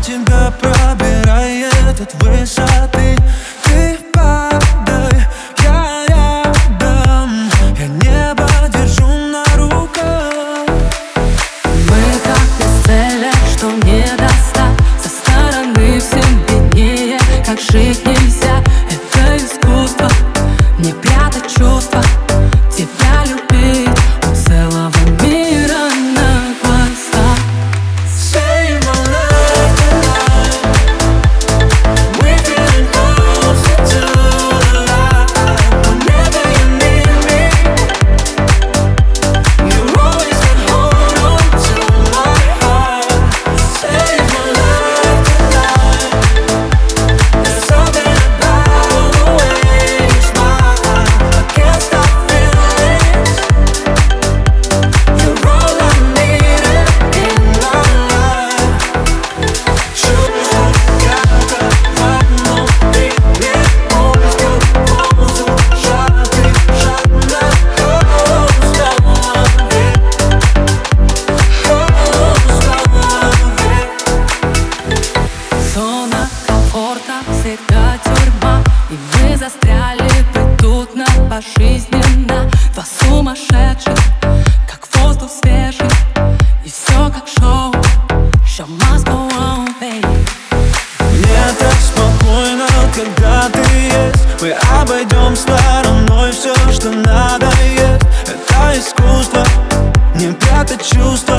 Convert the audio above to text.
тебя пробирает от высоты. Ты падай, я рядом, я небо держу на руках. Мы как без цели, что не достать. Со стороны всем виднее, как жить нельзя. Это искусство, не прятать чувства. Тебя любить у целого мира на глазах. Save my life tonight. We're getting closer to the light. Whenever you need me, you always can hold on to my heart. Save my life tonight. There's something about the way you smile. I can't stop feeling. You're all I needed in my life. Чувства, как внутри, не полностью сжаты, жадно Зона комфорта всегда тюрьма, и мы застряли бы тут на пожизненно. Два сумасшедших, как воздух свежий, и все как шоу. Show must go on, baby. Мне так спокойно, когда ты есть. Мы обойдем стороной все, что надо есть. Это искусство, не прятать чувства.